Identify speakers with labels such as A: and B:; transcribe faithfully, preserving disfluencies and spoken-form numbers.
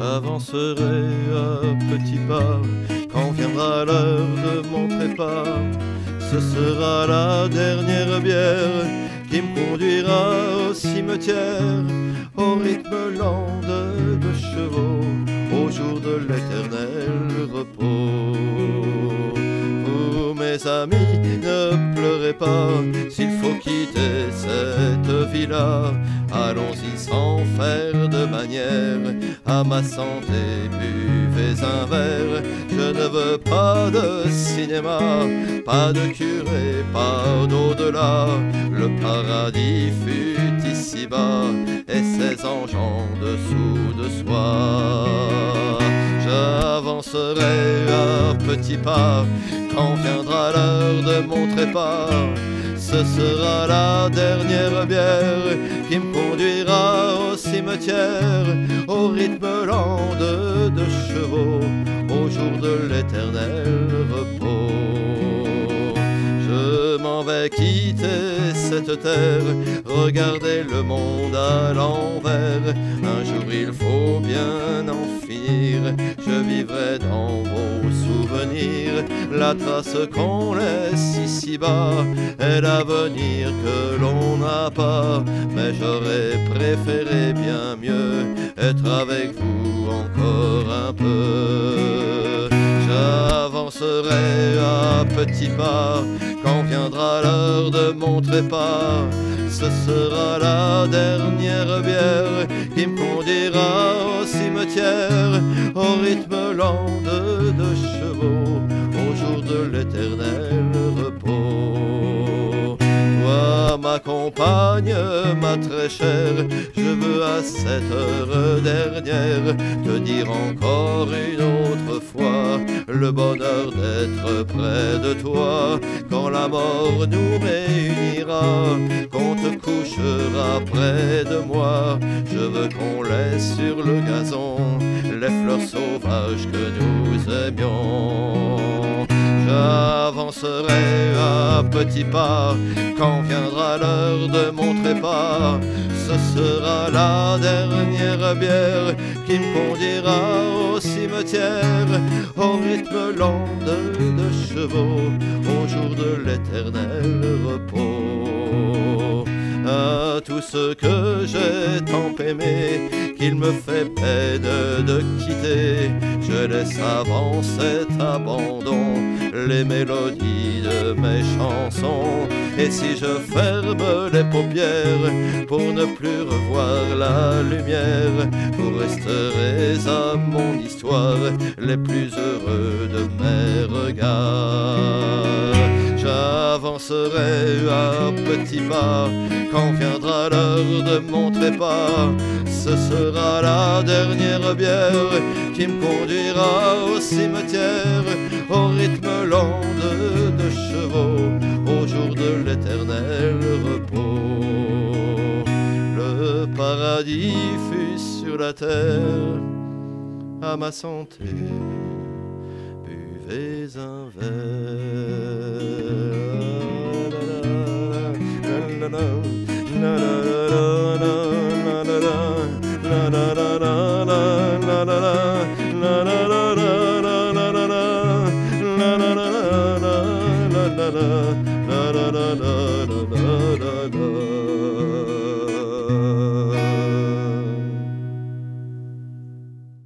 A: J'avancerai à petits pas quand viendra l'heure de mon trépas. Ce sera la dernière bière qui me conduira au cimetière, au rythme lent de deux chevaux, au jour de l'éternel repos. Vous, mes amis, ne pleurez pas, s'il faut quitter cette vie-là, allons-y sans faire de manière, à ma santé buvez un verre. Je ne veux pas de cinéma, pas de curé, pas d'au-delà. Le paradis fut ici-bas, et ses anges en dessous de soi. J'avancerai à petits pas quand viendra l'heure de mon trépas. Ce sera la dernière bière qui me conduira au cimetière, au rythme lent de deux chevaux, au jour de l'éternel repos. Je m'en vais quitter cette terre, regarder le monde à l'envers. Un jour il faut bien en finir, je vivrai dans vos souvenirs. La trace qu'on laisse ici-bas est l'avenir que l'on n'a pas, mais j'aurais préféré bien mieux être avec vous encore un peu. J'avancerai à petits pas quand viendra l'heure de mon trépas. Ce sera la dernière bière qui me conduira au cimetière, au rythme lent de deux chevaux, au jour de l'éternel repos. Toi, ma compagne, ma très chère, je veux à cette heure dernière te dire encore une autre fois le bonheur d'être près de toi. Quand la mort nous réunira, qu'on te couchera près de moi, je veux qu'on laisse sur le gazon les fleurs sauvages que nous aimions. J'avancerai à petits pas quand viendra l'heure de mon trépas. Ce sera la dernière bière qui me conduira au cimetière, au rythme lent de deux chevaux, au jour de l'éternel repos. À tous ceux que j'ai tant aimés, qu'il me fait peine de quitter, je laisse avant cet abandon les mélodies de mes chansons. Et si je ferme les paupières pour ne plus revoir la lumière, vous resterez à mon histoire les plus heureux de mes regards. J'avancerai à petits pas quand viendra l'heure de mon trépas. Ce sera la dernière bière qui me conduira au cimetière, au rythme lent de deux chevaux, au jour de l'éternel repos. Le paradis fut sur la terre, à ma santé buvez un verre.